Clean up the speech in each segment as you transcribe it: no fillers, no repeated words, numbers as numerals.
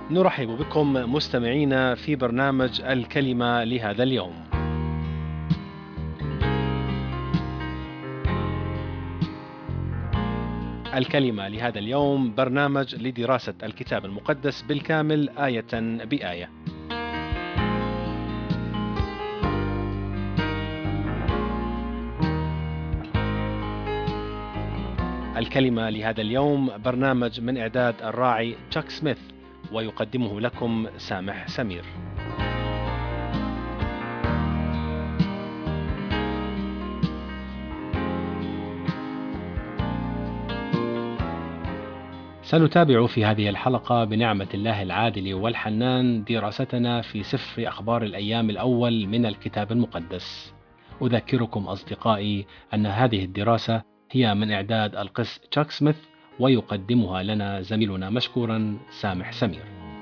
نرحب بكم مستمعينا في برنامج الكلمة لهذا اليوم. الكلمة لهذا اليوم برنامج لدراسة الكتاب المقدس بالكامل آية بآية. الكلمة لهذا اليوم برنامج من إعداد الراعي تشاك سميث، ويقدمه لكم سامح سمير. سنتابع في هذه الحلقة بنعمة الله العادل والحنان دراستنا في سفر أخبار الأيام الأول من الكتاب المقدس. أذكركم أصدقائي أن هذه الدراسة هي من إعداد القس تشاك سميث، ويقدمها لنا زميلنا مشكورا سامح سمير.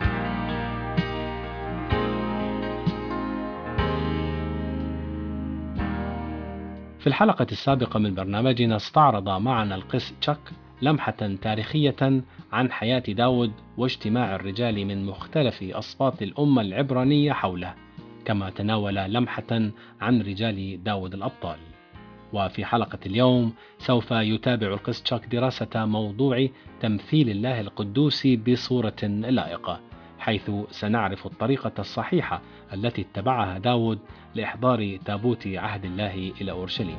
في الحلقة السابقة من برنامجنا استعرض معنا القس تشاك لمحة تاريخية عن حياة داود واجتماع الرجال من مختلف أسباط الأمة العبرانية حوله، كما تناول لمحة عن رجال داود الأبطال. وفي حلقة اليوم سوف يتابع القس تشاك دراسة موضوع تمثيل الله القدوس بصورة لائقة، حيث سنعرف الطريقة الصحيحة التي اتبعها داود لإحضار تابوت عهد الله إلى أورشليم.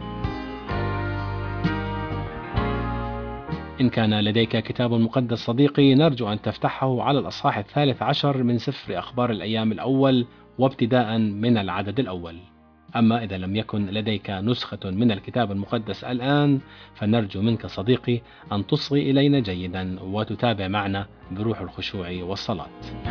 إن كان لديك كتاب مقدس صديقي، نرجو أن تفتحه على الأصحاح 13 من سفر أخبار الأيام الأول، وابتداء من العدد الأول. أما إذا لم يكن لديك نسخة من الكتاب المقدس الآن، فنرجو منك صديقي أن تصغي إلينا جيدا وتتابع معنا بروح الخشوع والصلاة.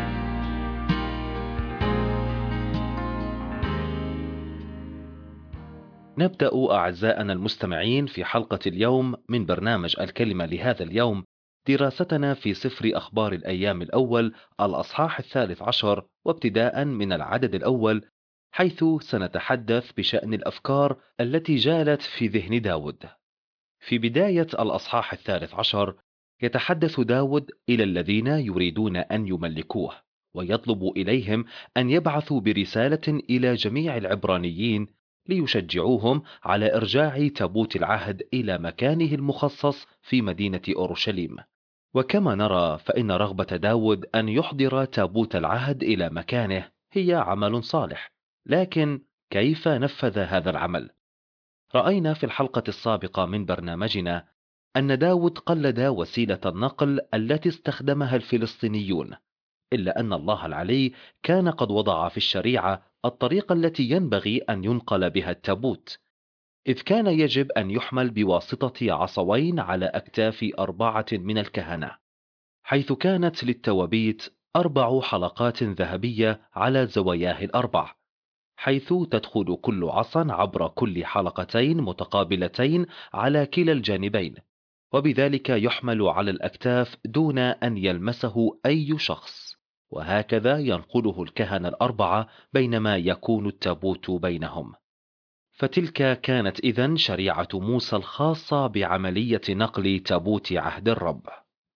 نبدأ أعزائنا المستمعين في حلقة اليوم من برنامج الكلمة لهذا اليوم دراستنا في سفر أخبار الأيام الأول الأصحاح 13 وابتداء من العدد الأول، حيث سنتحدث بشأن الأفكار التي جالت في ذهن داود. في بداية الأصحاح 13 يتحدث داود إلى الذين يريدون أن يملكوه، ويطلب إليهم أن يبعثوا برسالة إلى جميع العبرانيين ليشجعوهم على إرجاع تابوت العهد إلى مكانه المخصص في مدينة أورشليم. وكما نرى فإن رغبة داود أن يحضر تابوت العهد إلى مكانه هي عمل صالح، لكن كيف نفذ هذا العمل؟ رأينا في الحلقة السابقة من برنامجنا أن داود قلد وسيلة النقل التي استخدمها الفلسطينيون، إلا أن الله العلي كان قد وضع في الشريعة الطريقة التي ينبغي أن ينقل بها التابوت، إذ كان يجب أن يحمل بواسطة عصوين على أكتاف 4 من الكهنة، حيث كانت للتوابيت 4 حلقات ذهبية على زواياه الأربع، حيث تدخل كل عصا عبر كل حلقتين متقابلتين على كلا الجانبين، وبذلك يحمل على الأكتاف دون أن يلمسه أي شخص، وهكذا ينقله الكهنة الأربعة بينما يكون التابوت بينهم. فتلك كانت إذن شريعة موسى الخاصة بعملية نقل تابوت عهد الرب.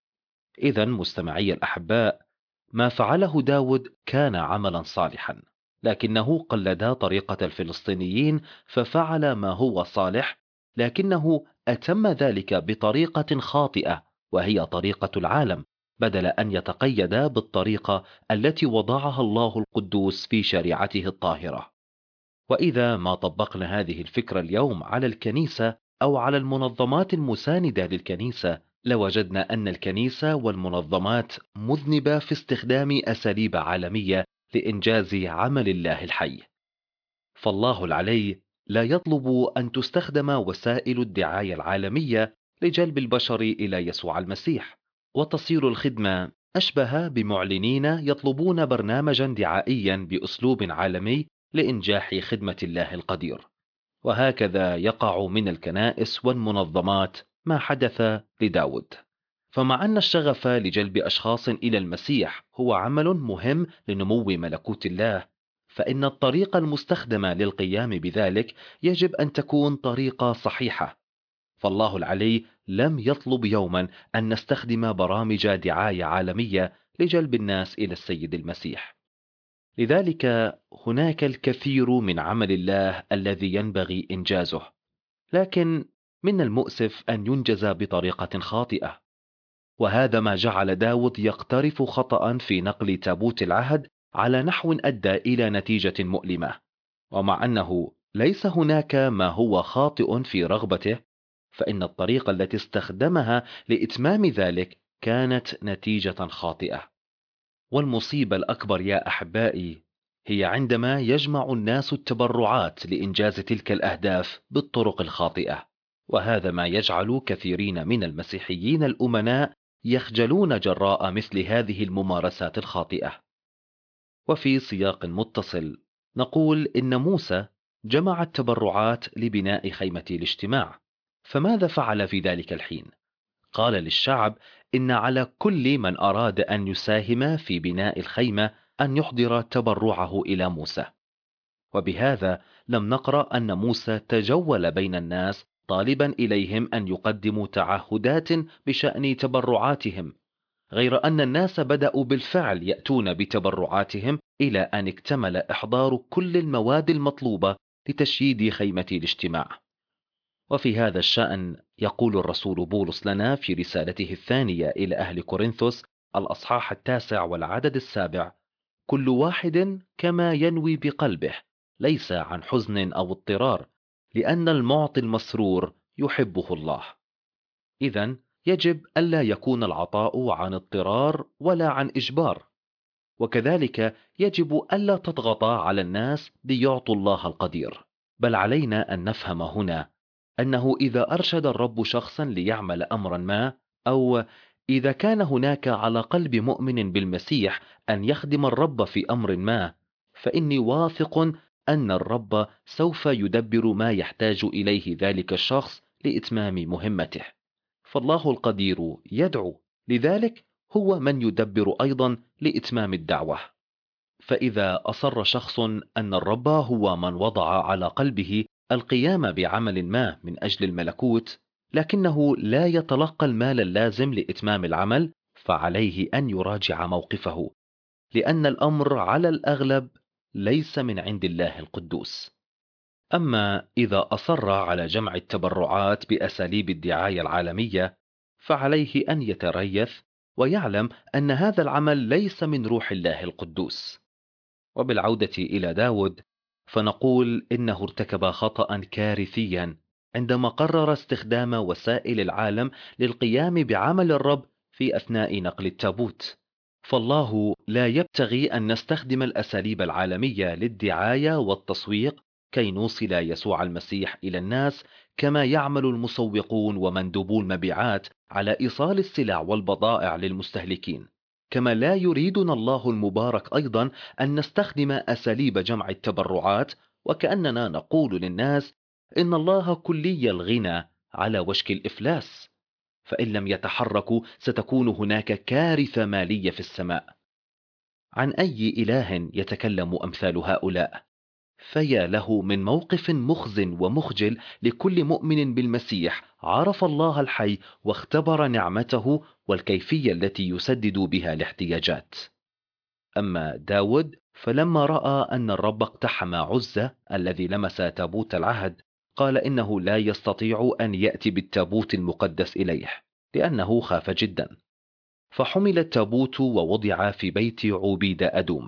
إذن مستمعي الأحباء، ما فعله داود كان عملا صالحا، لكنه قلد طريقة الفلسطينيين ففعل ما هو صالح، لكنه أتم ذلك بطريقة خاطئة، وهي طريقة العالم، بدل أن يتقيد بالطريقة التي وضعها الله القدوس في شريعته الطاهرة. وإذا ما طبقنا هذه الفكرة اليوم على الكنيسة أو على المنظمات المساندة للكنيسة، لوجدنا أن الكنيسة والمنظمات مذنبة في استخدام أساليب عالمية لإنجاز عمل الله الحي. فالله العلي لا يطلب أن تستخدم وسائل الدعاية العالمية لجلب البشر إلى يسوع المسيح، وتصير الخدمة أشبه بمعلنين يطلبون برنامجا دعائيا بأسلوب عالمي لإنجاح خدمة الله القدير. وهكذا يقع من الكنائس والمنظمات ما حدث لداود. فمع أن الشغف لجلب أشخاص إلى المسيح هو عمل مهم لنمو ملكوت الله، فإن الطريقة المستخدمة للقيام بذلك يجب أن تكون طريقة صحيحة. فالله العلي لم يطلب يوما أن نستخدم برامج دعاية عالمية لجلب الناس إلى السيد المسيح. لذلك هناك الكثير من عمل الله الذي ينبغي إنجازه، لكن من المؤسف أن ينجز بطريقة خاطئة. وهذا ما جعل داود يقترف خطأ في نقل تابوت العهد على نحو أدى إلى نتيجة مؤلمة. ومع أنه ليس هناك ما هو خاطئ في رغبته، فإن الطريقة التي استخدمها لإتمام ذلك كانت نتيجة خاطئة. والمصيبة الأكبر يا أحبائي هي عندما يجمع الناس التبرعات لإنجاز تلك الأهداف بالطرق الخاطئة. وهذا ما يجعل كثيرين من المسيحيين الأمناء يخجلون جراء مثل هذه الممارسات الخاطئة. وفي سياق متصل نقول إن موسى جمع التبرعات لبناء خيمة الاجتماع، فماذا فعل في ذلك الحين؟ قال للشعب إن على كل من أراد أن يساهم في بناء الخيمة أن يحضر تبرعه إلى موسى. وبهذا لم نقرأ أن موسى تجول بين الناس طالبا إليهم أن يقدموا تعهدات بشأن تبرعاتهم، غير أن الناس بدأوا بالفعل يأتون بتبرعاتهم إلى أن اكتمل إحضار كل المواد المطلوبة لتشييد خيمة الاجتماع. وفي هذا الشأن يقول الرسول بولس لنا في رسالته الثانية إلى أهل كورنثوس الأصحاح 9 والعدد 7: كل واحد كما ينوي بقلبه، ليس عن حزن أو اضطرار، لأن المعطي المسرور يحبه الله. إذن يجب ألا يكون العطاء عن اضطرار ولا عن إجبار. وكذلك يجب ألا تضغط على الناس ليعطوا الله القدير، بل علينا أن نفهم هنا أنه إذا أرشد الرب شخصا ليعمل أمرا ما، أو إذا كان هناك على قلب مؤمن بالمسيح أن يخدم الرب في أمر ما، فإني واثق أن الرب سوف يدبر ما يحتاج إليه ذلك الشخص لإتمام مهمته. فالله القدير يدعو، لذلك هو من يدبر أيضا لإتمام الدعوة. فإذا أصر شخص أن الرب هو من وضع على قلبه القيام بعمل ما من أجل الملكوت، لكنه لا يتلقى المال اللازم لإتمام العمل، فعليه أن يراجع موقفه، لأن الأمر على الأغلب ليس من عند الله القدوس. أما إذا أصر على جمع التبرعات بأساليب الدعاية العالمية، فعليه أن يتريث ويعلم أن هذا العمل ليس من روح الله القدوس. وبالعودة إلى داود، فنقول إنه ارتكب خطأ كارثيا عندما قرر استخدام وسائل العالم للقيام بعمل الرب في أثناء نقل التابوت. فالله لا يبتغي أن نستخدم الأساليب العالمية للدعاية والتسويق كي نوصل يسوع المسيح إلى الناس، كما يعمل المسوقون ومندوبو المبيعات على إيصال السلع والبضائع للمستهلكين. كما لا يريدنا الله المبارك أيضا أن نستخدم أساليب جمع التبرعات وكأننا نقول للناس إن الله كلي الغنى على وشك الإفلاس، فإن لم يتحركوا ستكون هناك كارثة مالية في السماء. عن أي إله يتكلم أمثال هؤلاء؟ فيا له من موقف مخز ومخجل لكل مؤمن بالمسيح عرف الله الحي واختبر نعمته والكيفية التي يسدد بها الاحتياجات. أما داود فلما رأى أن الرب اقتحم عزة الذي لمس تابوت العهد، قال إنه لا يستطيع أن يأتي بالتابوت المقدس إليه لأنه خاف جدا، فحمل التابوت ووضع في بيت عوبيد أدوم.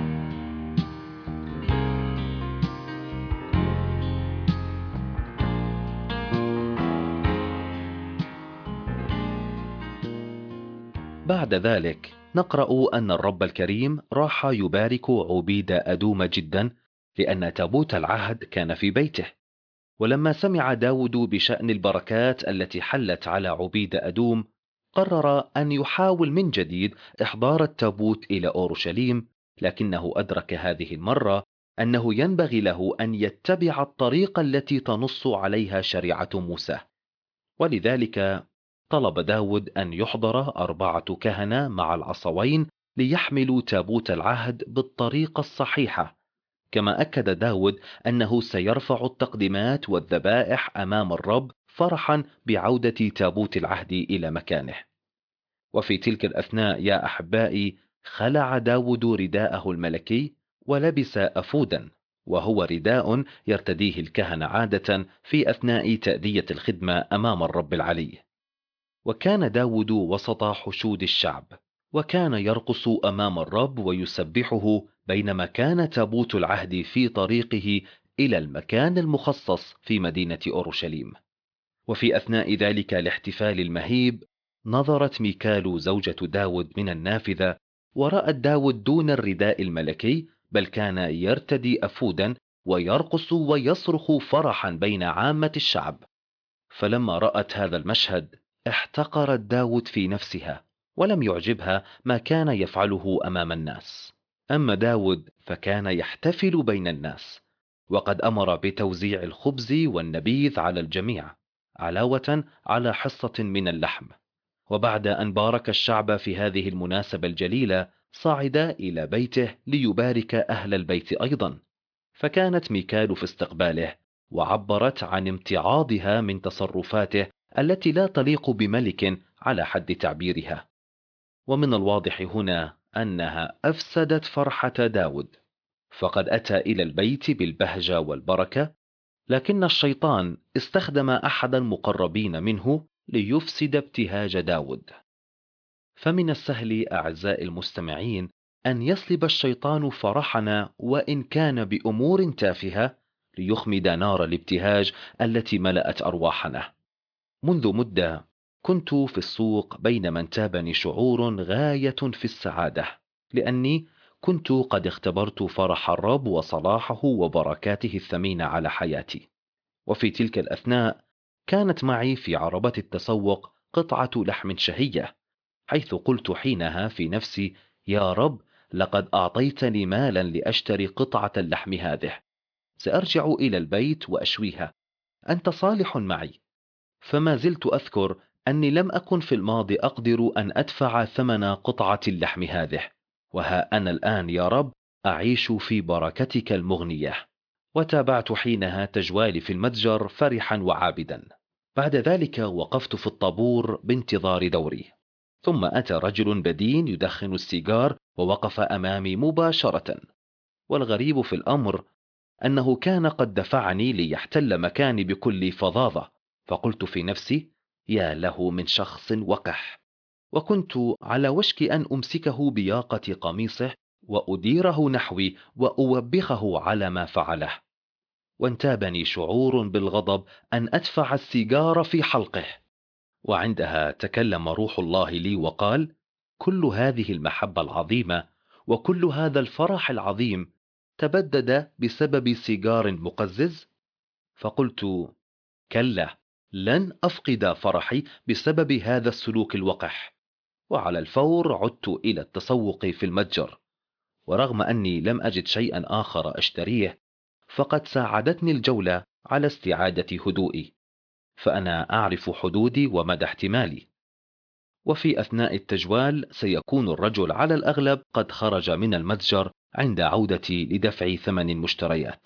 بعد ذلك نقرأ أن الرب الكريم راح يبارك عوبيد أدوم جدا لأن تابوت العهد كان في بيته. ولما سمع داود بشأن البركات التي حلت على عبيد أدوم، قرر أن يحاول من جديد إحضار التابوت إلى أورشليم، لكنه أدرك هذه المرة أنه ينبغي له أن يتبع الطريقة التي تنص عليها شريعة موسى. ولذلك طلب داود أن يحضر 4 كهنة مع العصوين ليحملوا تابوت العهد بالطريقة الصحيحة. كما أكد داود أنه سيرفع التقديمات والذبائح أمام الرب فرحا بعودة تابوت العهد إلى مكانه. وفي تلك الأثناء يا أحبائي خلع داود رداءه الملكي ولبس أفودا، وهو رداء يرتديه الكهنة عادة في أثناء تأدية الخدمة أمام الرب العلي. وكان داود وسط حشود الشعب، وكان يرقص أمام الرب ويسبحه بينما كان تابوت العهد في طريقه إلى المكان المخصص في مدينة أورشليم. وفي أثناء ذلك الاحتفال المهيب نظرت ميكال زوجة داود من النافذة، ورأت داود دون الرداء الملكي، بل كان يرتدي أفودا ويرقص ويصرخ فرحا بين عامة الشعب. فلما رأت هذا المشهد احتقرت داود في نفسها، ولم يعجبها ما كان يفعله أمام الناس. أما داود فكان يحتفل بين الناس، وقد أمر بتوزيع الخبز والنبيذ على الجميع علاوة على حصة من اللحم. وبعد أن بارك الشعب في هذه المناسبة الجليلة صعد إلى بيته ليبارك أهل البيت أيضا. فكانت ميكال في استقباله، وعبرت عن امتعاضها من تصرفاته التي لا تليق بملك على حد تعبيرها. ومن الواضح هنا أنها أفسدت فرحة داود، فقد أتى إلى البيت بالبهجة والبركة، لكن الشيطان استخدم أحد المقربين منه ليفسد ابتهاج داود. فمن السهل أعزائي المستمعين أن يسلب الشيطان فرحنا وإن كان بأمور تافهة، ليخمد نار الابتهاج التي ملأت أرواحنا. منذ مدة كنت في السوق بينما انتابني شعور غاية في السعادة، لأني كنت قد اختبرت فرح الرب وصلاحه وبركاته الثمينة على حياتي. وفي تلك الأثناء كانت معي في عربة التسوق قطعة لحم شهية، حيث قلت حينها في نفسي: يا رب، لقد أعطيتني مالا لأشتري قطعة اللحم هذه، سأرجع إلى البيت وأشويها، أنت صالح معي. فما زلت أذكر أني لم أكن في الماضي أقدر أن أدفع ثمن قطعة اللحم هذه، وها أنا الآن يا رب أعيش في بركتك المغنية. وتابعت حينها تجوالي في المتجر فرحا وعابدا. بعد ذلك وقفت في الطابور بانتظار دوري، ثم أتى رجل بدين يدخن السيجار ووقف أمامي مباشرة. والغريب في الأمر أنه كان قد دفعني ليحتل مكاني بكل فظاظة. فقلت في نفسي: يا له من شخص وقح. وكنت على وشك أن أمسكه بياقة قميصه وأديره نحوي وأوبخه على ما فعله. وانتابني شعور بالغضب أن أدفع السيجار في حلقه. وعندها تكلم روح الله لي وقال: كل هذه المحبة العظيمة وكل هذا الفرح العظيم تبدد بسبب سيجار مقزز؟ فقلت: كلا، لن أفقد فرحي بسبب هذا السلوك الوقح. وعلى الفور عدت إلى التسوق في المتجر، ورغم أني لم أجد شيئا آخر أشتريه، فقد ساعدتني الجولة على استعادة هدوئي، فأنا أعرف حدودي ومدى احتمالي. وفي أثناء التجوال سيكون الرجل على الأغلب قد خرج من المتجر عند عودتي لدفع ثمن المشتريات.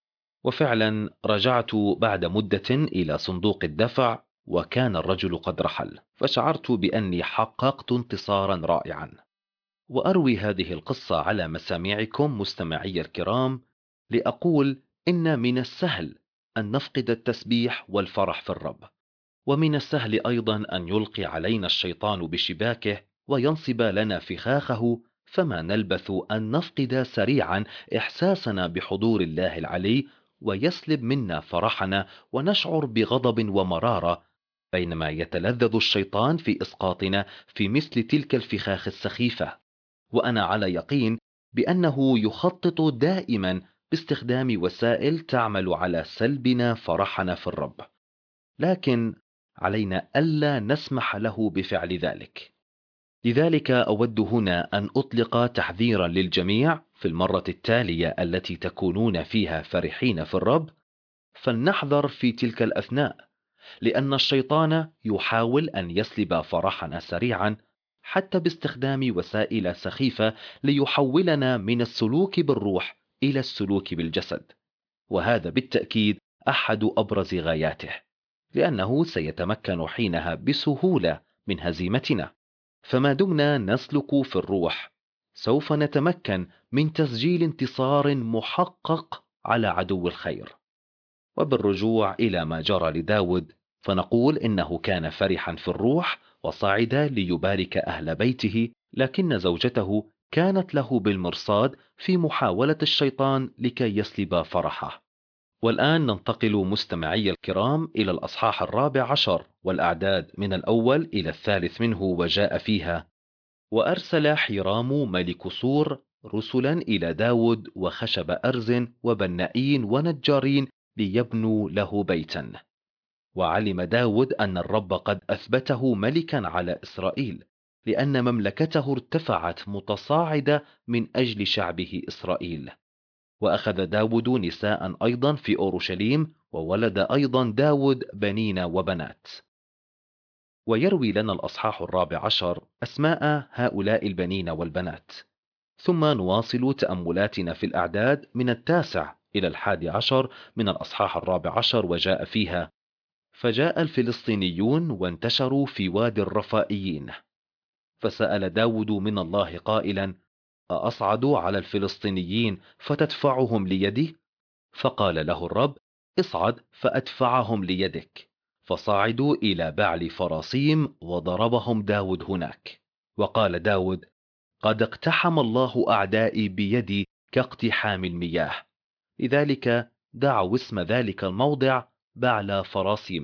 وفعلا رجعت بعد مدة إلى صندوق الدفع، وكان الرجل قد رحل، فشعرت بأني حققت انتصارا رائعا. وأروي هذه القصة على مسامعكم مستمعي الكرام لأقول إن من السهل أن نفقد التسبيح والفرح في الرب، ومن السهل أيضا أن يلقي علينا الشيطان بشباكه وينصب لنا فخاخه، فما نلبث أن نفقد سريعا إحساسنا بحضور الله العلي، ويسلب منا فرحنا ونشعر بغضب ومرارة، بينما يتلذذ الشيطان في إسقاطنا في مثل تلك الفخاخ السخيفة. وأنا على يقين بأنه يخطط دائما باستخدام وسائل تعمل على سلبنا فرحنا في الرب، لكن علينا ألا نسمح له بفعل ذلك. لذلك أود هنا أن أطلق تحذيرا للجميع في المرة التالية التي تكونون فيها فرحين في الرب: فلنحذر في تلك الأثناء، لأن الشيطان يحاول أن يسلب فرحنا سريعا، حتى باستخدام وسائل سخيفة ليحولنا من السلوك بالروح إلى السلوك بالجسد. وهذا بالتأكيد أحد أبرز غاياته، لأنه سيتمكن حينها بسهولة من هزيمتنا. فما دمنا نسلك في الروح سوف نتمكن من تسجيل انتصار محقق على عدو الخير. وبالرجوع إلى ما جرى لداود فنقول إنه كان فرحا في الروح وصعد ليبارك أهل بيته، لكن زوجته كانت له بالمرصاد في محاولة الشيطان لكي يسلب فرحه. والآن ننتقل مستمعي الكرام إلى الأصحاح 14 والأعداد من الأول إلى الثالث منه. وجاء فيها: وأرسل حيرام ملك صور رسلا إلى داود وخشب أرز وبنائين ونجارين ليبنوا له بيتا. وعلم داود أن الرب قد أثبته ملكا على إسرائيل، لأن مملكته ارتفعت متصاعدة من أجل شعبه إسرائيل. وأخذ داود نساء أيضا في أورشليم، وولد أيضا داود بنين وبنات. ويروي لنا الأصحاح 14 أسماء هؤلاء البنين والبنات. ثم نواصل تأملاتنا في الأعداد من 9 إلى 11 من الأصحاح 14. وجاء فيها: فجاء الفلسطينيون وانتشروا في وادي الرفائيين، فسأل داود من الله قائلا: أصعد على الفلسطينيين فتدفعهم ليدي؟ فقال له الرب: اصعد فأدفعهم ليدك. فصعدوا إلى بعل فراسيم وضربهم داود هناك. وقال داود: قد اقتحم الله أعدائي بيدي كاقتحام المياه. لذلك دعوا اسم ذلك الموضع بعل فراسيم.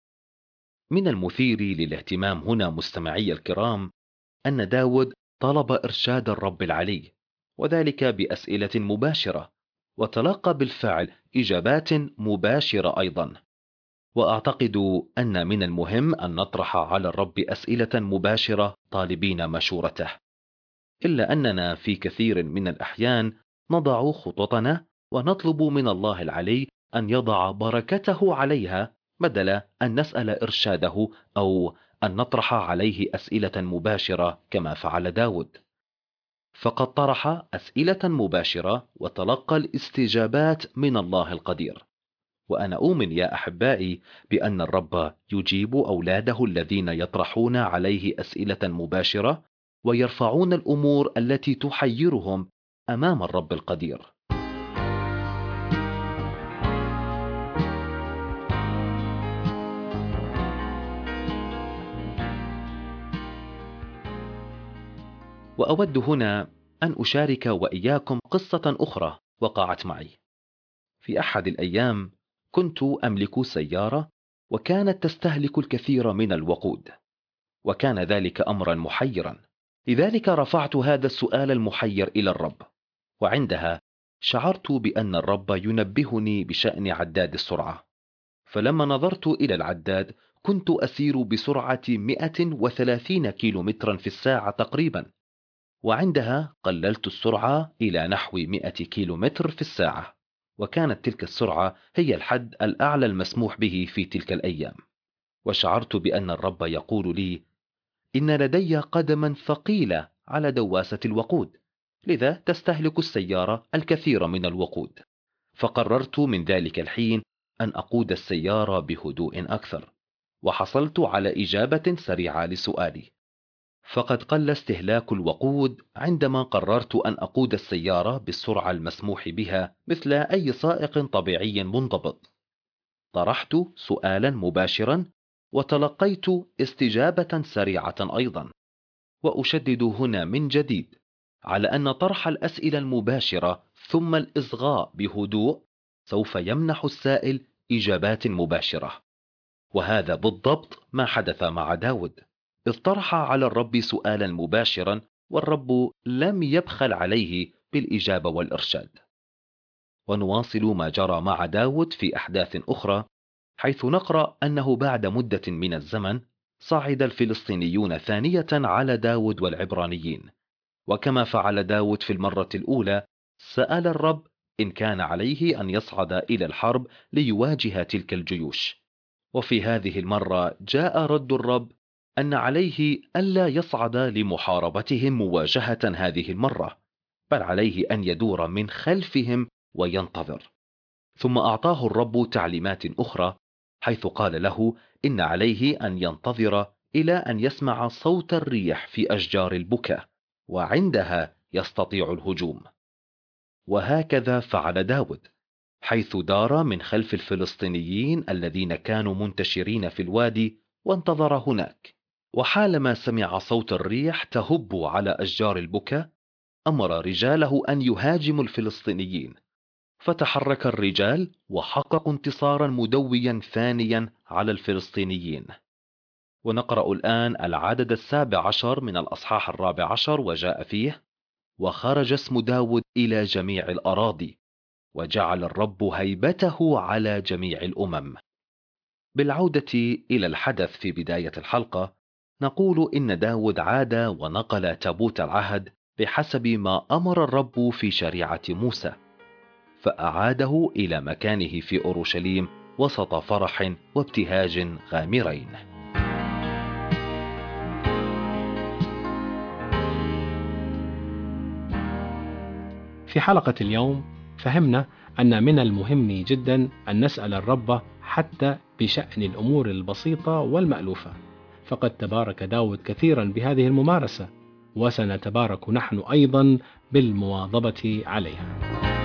من المثير للاهتمام هنا مستمعي الكرام أن داود طلب إرشاد الرب العلي، وذلك بأسئلة مباشرة، وتلقى بالفعل إجابات مباشرة أيضا. وأعتقد أن من المهم أن نطرح على الرب أسئلة مباشرة طالبين مشورته، إلا أننا في كثير من الأحيان نضع خططنا ونطلب من الله العلي أن يضع بركته عليها، بدل أن نسأل إرشاده أو أن نطرح عليه أسئلة مباشرة كما فعل داود. فقد طرح أسئلة مباشرة وتلقى الاستجابات من الله القدير. وأنا أؤمن يا أحبائي بأن الرب يجيب أولاده الذين يطرحون عليه أسئلة مباشرة ويرفعون الأمور التي تحيرهم أمام الرب القدير. وأود هنا أن أشارك وإياكم قصة أخرى وقعت معي. في أحد الأيام كنت أملك سيارة، وكانت تستهلك الكثير من الوقود، وكان ذلك أمرا محيرا. لذلك رفعت هذا السؤال المحير إلى الرب، وعندها شعرت بأن الرب ينبهني بشأن عداد السرعة. فلما نظرت إلى العداد كنت أسير بسرعة 130 كيلومترا في الساعة تقريبا، وعندها قللت السرعة إلى نحو 100 كيلومتر في الساعة، وكانت تلك السرعة هي الحد الأعلى المسموح به في تلك الأيام. وشعرت بأن الرب يقول لي: إن لدي قدما ثقيلة على دواسة الوقود، لذا تستهلك السيارة الكثير من الوقود. فقررت من ذلك الحين أن أقود السيارة بهدوء أكثر، وحصلت على إجابة سريعة لسؤالي. فقد قل استهلاك الوقود عندما قررت أن أقود السيارة بالسرعة المسموح بها مثل أي سائق طبيعي منضبط. طرحت سؤالا مباشرا وتلقيت استجابة سريعة أيضا. وأشدد هنا من جديد على أن طرح الأسئلة المباشرة ثم الإصغاء بهدوء سوف يمنح السائل إجابات مباشرة. وهذا بالضبط ما حدث مع داود، إذ طرح على الرب سؤالا مباشرا، والرب لم يبخل عليه بالإجابة والإرشاد. ونواصل ما جرى مع داود في أحداث أخرى، حيث نقرأ أنه بعد مدة من الزمن صعد الفلسطينيون ثانية على داود والعبرانيين، وكما فعل داود في المرة الأولى سأل الرب إن كان عليه أن يصعد إلى الحرب ليواجه تلك الجيوش. وفي هذه المرة جاء رد الرب أن عليه ألا يصعد لمحاربتهم مواجهة هذه المرة، بل عليه أن يدور من خلفهم وينتظر. ثم أعطاه الرب تعليمات أخرى، حيث قال له إن عليه أن ينتظر إلى أن يسمع صوت الريح في أشجار البكا، وعندها يستطيع الهجوم. وهكذا فعل داود، حيث دار من خلف الفلسطينيين الذين كانوا منتشرين في الوادي وانتظر هناك. وحالما سمع صوت الريح تهب على أشجار البكا، أمر رجاله أن يهاجموا الفلسطينيين، فتحرك الرجال وحققوا انتصارا مدويا ثانيا على الفلسطينيين. ونقرأ الآن العدد 17 من الأصحاح 14، وجاء فيه: وخرج اسم داود إلى جميع الأراضي، وجعل الرب هيبته على جميع الأمم. بالعودة إلى الحدث في بداية الحلقة، نقول إن داود عاد ونقل تابوت العهد بحسب ما أمر الرب في شريعة موسى، فأعاده إلى مكانه في أورشليم وسط فرح وابتهاج غامرين. في حلقة اليوم فهمنا أن من المهم جدا أن نسأل الرب حتى بشأن الأمور البسيطة والمألوفة، فقد تبارك داود كثيرا بهذه الممارسة، وسنتبارك نحن أيضا بالمواظبة عليها.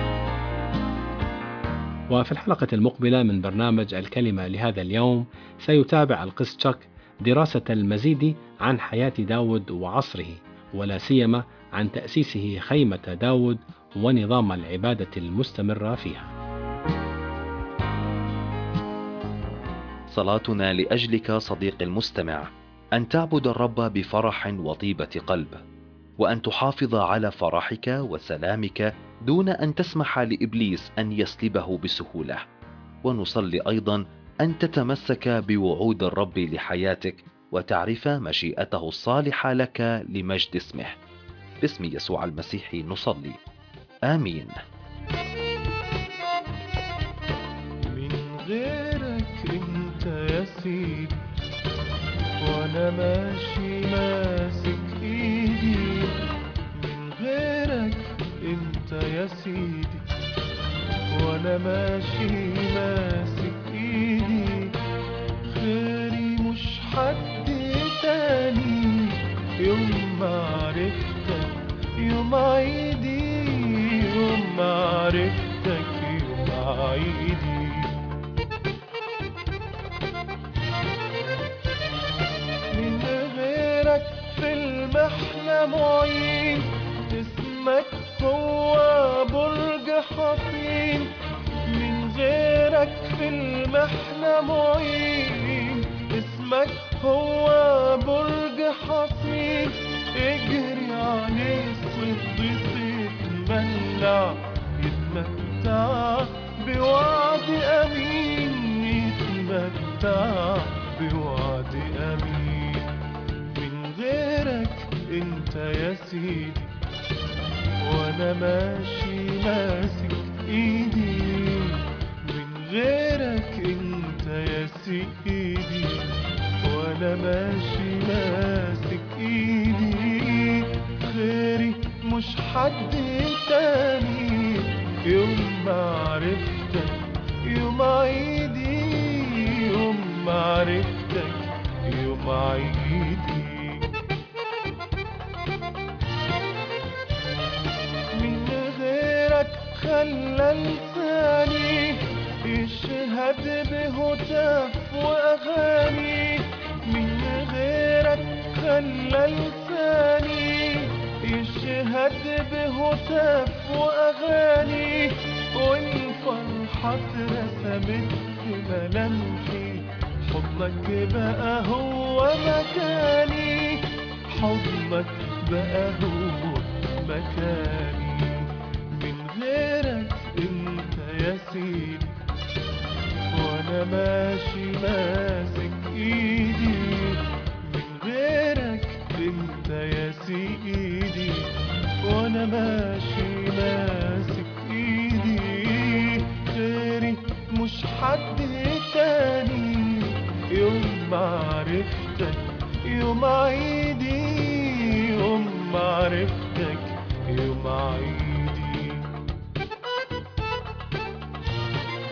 وفي الحلقة المقبلة من برنامج الكلمة لهذا اليوم سيتابع القس تشاك دراسة المزيد عن حياة داود وعصره، ولا سيما عن تأسيسه خيمة داود ونظام العبادة المستمرة فيها. صلاتنا لأجلك صديقي المستمع أن تعبد الرب بفرح وطيبة قلب، وأن تحافظ على فرحك وسلامك دون أن تسمح لإبليس أن يسلبه بسهولة. ونصلي أيضا أن تتمسك بوعود الرب لحياتك وتعرف مشيئته الصالحة لك لمجد اسمه. باسم يسوع المسيح نصلي، آمين. من غيرك انت يا سيدي، وانا ماشي ماسك ايدي. من غيرك انت يا سيدي، وانا ماشي ماسك ايدي. خيري مش حد تاني، يوم ما عرفتك يوم عيدي، يوم ما عرفتك يوم عيدي. من غيرك في المحنة معين، اسمك هو برج حصين. من غيرك في المحنة معين، اسمك هو برج حصين. اجري عليه الصديق يتمنع، يتمتع بوعد أمين، يتمتع بوعد أمين. من غيرك انت يا سيدي، وانا ماشي ماسك ايدي. من غيرك انت يا سيدي، وانا ماشي ماسك ايدي. خيري مش حد تاني، يوم ما عرفتك يوم عيدي، يوم ما عرفتك يوم عيدي. من غيرك خلى لساني يشهد بهتاف وأغاني. من غيرك خلى لساني يشهد بهتاف وأغاني. والفرحة اترسمت في ملامحي، حضنك بقى هو مكاني، حضنك بقى هو مكاني. من غيرك انت يا سيدي، وانا ماشي ماسك ايدي. من غيرك انت يا سيدي، وانا ماشي ماسك ايدي. غيري مش حد تاني، يوم ما عرفتك يوم عيدي، يوم ما عرفتك يوم عيدي.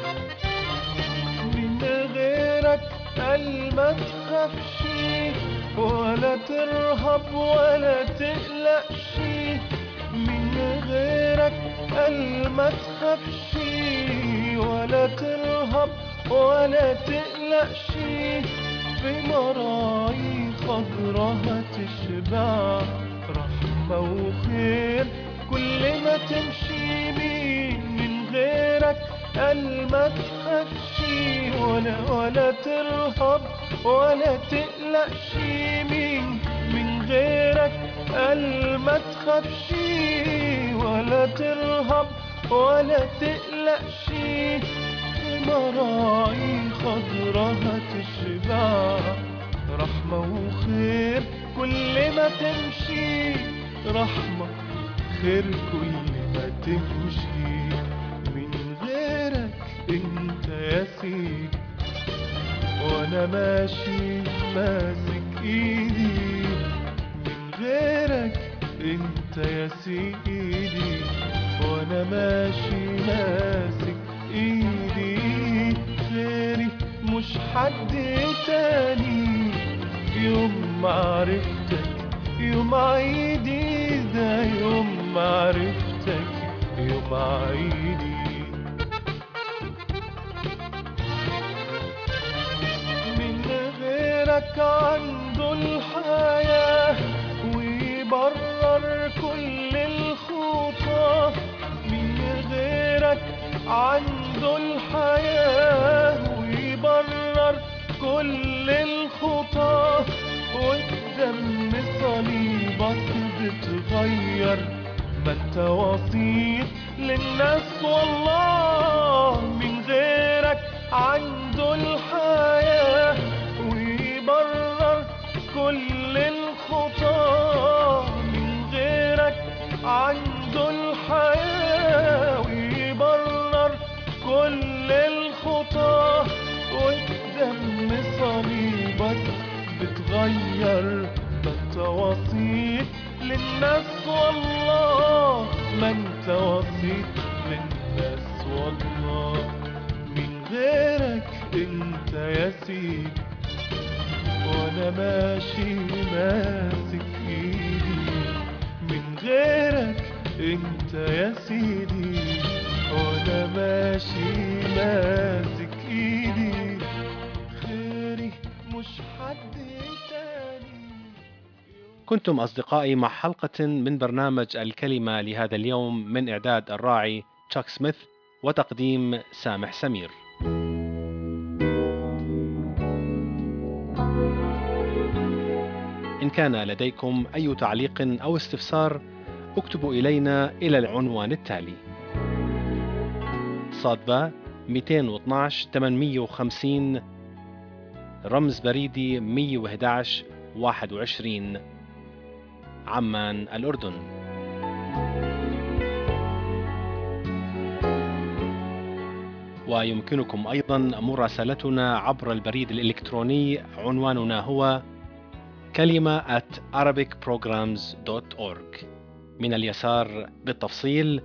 من غيرك قال ما تخافش، ولا ترهب ولا تقلق شي، من غيرك قال ما تخافش. ولا ترهب ولا تقلق شي، في مراعي خضرها تشبع رحمة وخير كل ما تمشي. من غيرك قال ما تخافش. ولا ترهب ولا تقلق شي، من غيرك قال ما تخافش. ولا ترهب ولا تقلق شي، مراعي خضرها تشبع رحمة وخير كل ما تمشي. رحمة خير كل ما تمشي. من غيرك انت يا سيدي وانا ماشي ماسك ايدي. من غيرك انت يا سيدي وانا ماشي ماسك ايدي. غيري مش حد تاني، يوم معرفتك يوم عيدي، ده يوم معرفتك يوم عيدي. من غيرك عنده الحياة ويبرر كل الخطى. من غيرك عنده الحياة ويبرر كل الخطى. وبدم صليبك بتغير ما انت وسيط للناس والله. من غيرك عنده الحياة ويبرر كل الخطى. من غيرك عنده الحياة ويبرر كل الخطى. وبدم صليبك بتغير ما انت وسيط للناس والله. ما انت وسيط للناس والله. من غيرك انت يا سيدي وانا ماشي ماسك ايدي. من غيرك انت يا سيدي وانا ماشي ماسك ايدي. خيري مش حد تاني. كنتم أصدقائي مع حلقة من برنامج الكلمة لهذا اليوم، من إعداد الراعي تشاك سميث وتقديم سامح سمير. إن كان لديكم أي تعليق أو استفسار اكتبوا إلينا إلى العنوان التالي: صادبة 212 850 رمز بريدي 111 21 عمان الأردن. ويمكنكم أيضا مراسلتنا عبر البريد الإلكتروني، عنواننا هو kalima@arabicprograms.org. من اليسار بالتفصيل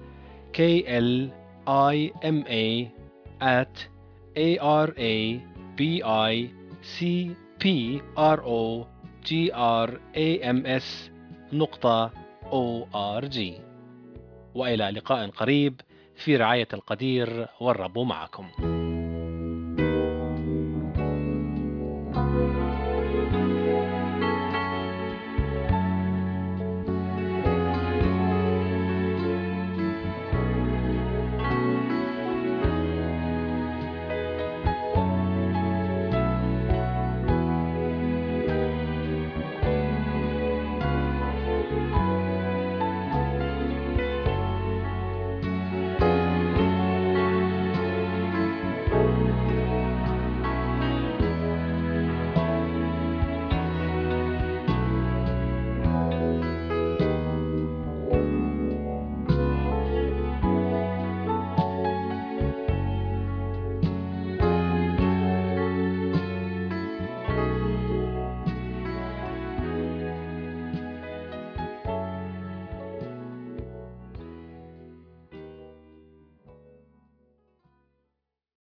KLIMA@ARABICPROGRAMS.org. وإلى لقاء قريب في رعاية القدير، والرب معكم.